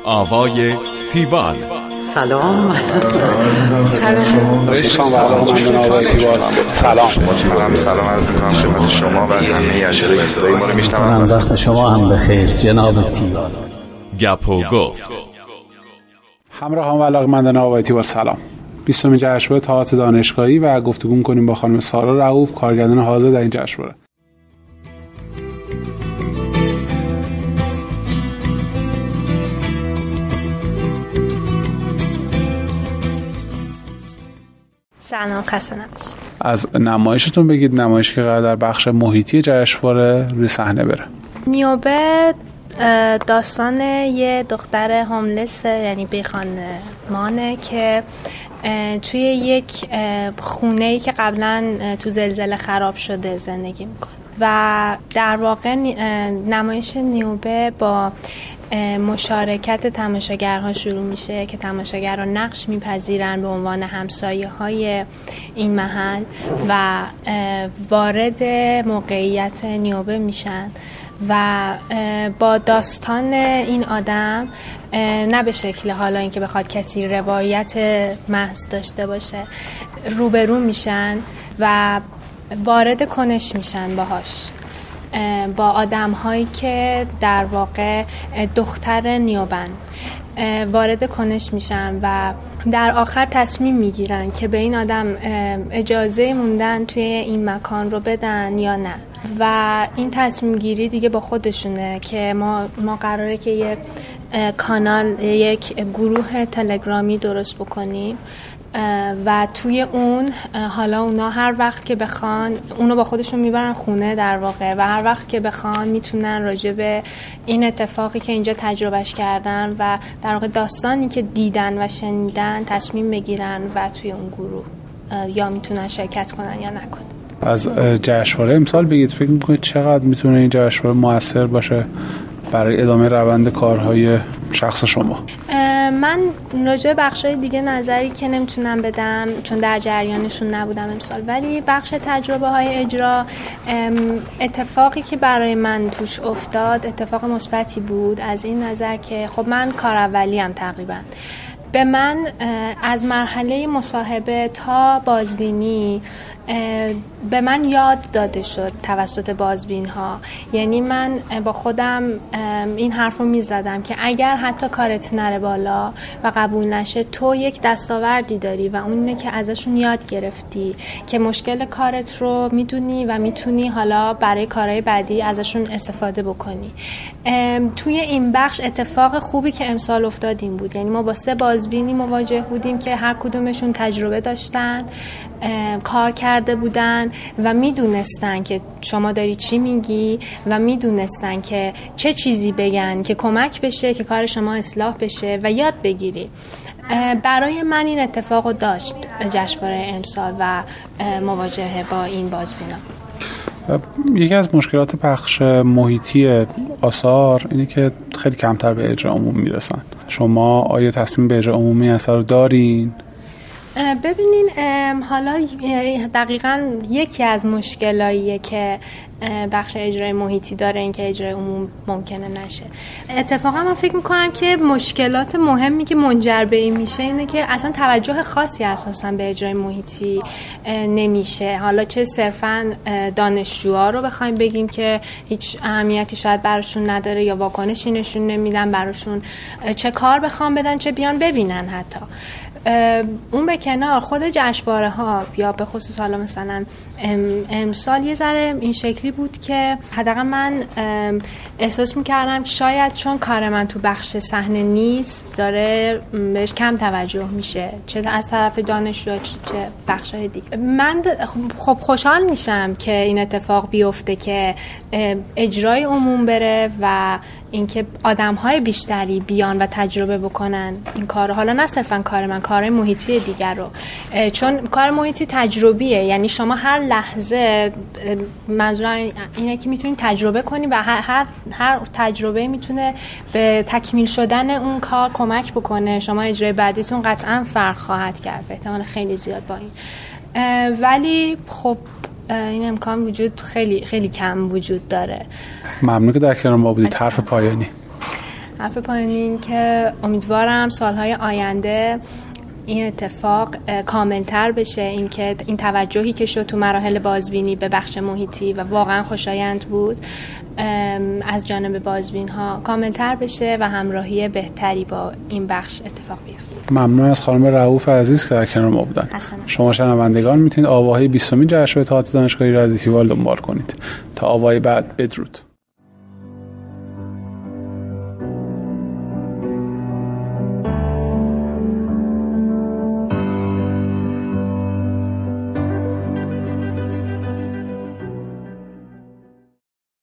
آوای تیوال. سلام. سلام عرض می‌کنم خدمت شما و همه اجرای صدای ما رو میشنوند. وقت شما هم بخیر جناب تیوال. گپ و گفت. همراهان و علاقه‌مندان آوای تیوال سلام. 20 جشنواره تئاتر دانشگاهی و گفتگو می‌کنیم با خانم سارا رؤوف، کارگردان حاضر در این جشنواره. سلام، خسته نباشید. از نمایشتون بگید، نمایشی که قرار در بخش محیطی جشنواره روی صحنه بره. نیوبه داستان یه دختر هوملس، یعنی بیخانمانه که توی یک خونه‌ای که قبلا تو زلزله خراب شده زندگی میکنه و در واقع نمایش نیوبه با مشارکت تماشاگرها شروع میشه که تماشاگرها نقش میپذیرن به عنوان همسایه‌های این محل و وارد موقعیت نیوبه میشن و با داستان این آدم نه به شکل حالا اینکه بخواد کسی روایت محض داشته باشه روبرو میشن و وارد کنش میشن باهاش، با آدم هایی که در واقع دختر نیوبن وارد کنش میشن و در آخر تصمیم میگیرن که به این آدم اجازه موندن توی این مکان رو بدن یا نه و این تصمیم گیری دیگه با خودشونه که ما قراره که یه کانال، یک گروه تلگرامی درست بکنیم و توی اون حالا اونا هر وقت که بخوان اونو با خودشون میبرن خونه در واقع و هر وقت که بخوان میتونن راجع به این اتفاقی که اینجا تجربهش کردن و در واقع داستانی که دیدن و شنیدن تصمیم بگیرن و توی اون گروه یا میتونن شرکت کنن یا نکنن. از جشنواره امسال بگید، فکر میکنید چقدر میتونه این جشنواره موثر باشه برای ادامه روند کارهای شخص شما؟ من راجع به بخشای دیگه نظری که نمیتونم بدم چون در جریانشون نبودم امسال، ولی بخش تجربه های اجرا اتفاقی که برای من توش افتاد اتفاق مثبتی بود از این نظر که خب من کار اولیم تقریبا به من از مرحله مصاحبه تا بازبینی به من یاد داده شد توسط بازبین ها. یعنی من با خودم این حرف رو می زدم که اگر حتی کارت نره بالا و قبول نشه تو یک دستاوردی داری و اون اینه که ازشون یاد گرفتی که مشکل کارت رو میدونی و میتونی حالا برای کارهای بعدی ازشون استفاده بکنی. توی این بخش اتفاق خوبی که امسال افتاد این بود، یعنی ما با 3 بازبینی مواجه بودیم که هر کدومشون تجربه داشتن، کار کرده بودن و میدونستن که شما داری چی میگی و میدونستن که چه چیزی بگن که کمک بشه که کار شما اصلاح بشه و یاد بگیری. برای من این اتفاقو داشت جشنواره امسال و مواجهه با این بازبینا. یکی از مشکلات پخش محیطی آثار اینه که خیلی کمتر به اجرا عمومی میرسن. شما آیا تصمیم به اجرا عمومی اثر رو دارین؟ ببینین حالا دقیقاً یکی از مشکلاییه که بخش اجرای محیطی داره این که اجرای عموم ممکنه نشه. اتفاقا من فکر میکنم که مشکلات مهمی که منجر به این میشه اینه که اصلا توجه خاصی اساساً به اجرای محیطی نمیشه. حالا چه صرفاً دانشجوها رو بخوایم بگیم که هیچ اهمیتی شاید براشون نداره یا واکنشی نشون نمیدن براشون، چه کار بخوام بدن چه بیان ببینن. حتی اون به کنار، خود جشنواره ها یا به خصوص حالا مثلا امسال یه ذره این شکلی بود که حداقل من احساس میکردم شاید چون کار من تو بخش صحنه نیست داره بهش کم توجه میشه، چه از طرف دانشجو چه بخشای دیگه. من خب خوشحال میشم که این اتفاق بیفته که اجرای عموم بره و اینکه آدم‌های بیشتری بیان و تجربه بکنن این کارو، حالا نه صرفا کار من، کار محیطی دیگر رو، چون کار محیطی تجربیه. یعنی شما هر لحظه منظورم اینه که میتونید تجربه کنی و هر تجربه میتونه به تکمیل شدن اون کار کمک بکنه. شما اجرای بعدیتون قطعا فرق خواهد کرد به احتمال خیلی زیاد با این، ولی خب این امکان وجود خیلی خیلی کم وجود داره. ممنون که در کنار ما بودید. حرف پایانی. حرف پایانی این که امیدوارم سالهای آینده این اتفاق کاملتر بشه، اینکه این توجهی که شد تو مراحل بازبینی به بخش محیطی و واقعا خوشایند بود از جانب بازبین ها کاملتر بشه و همراهی بهتری با این بخش اتفاق بیفته. ممنون از خانم رؤوف عزیز که در کنار ما بودن. شما شنوندگان میتونید آواهای 20مین جشنواره تئاتر دانشگاهی رادیو تیوال دنبال کنید. تا آوای بعد، بدرود.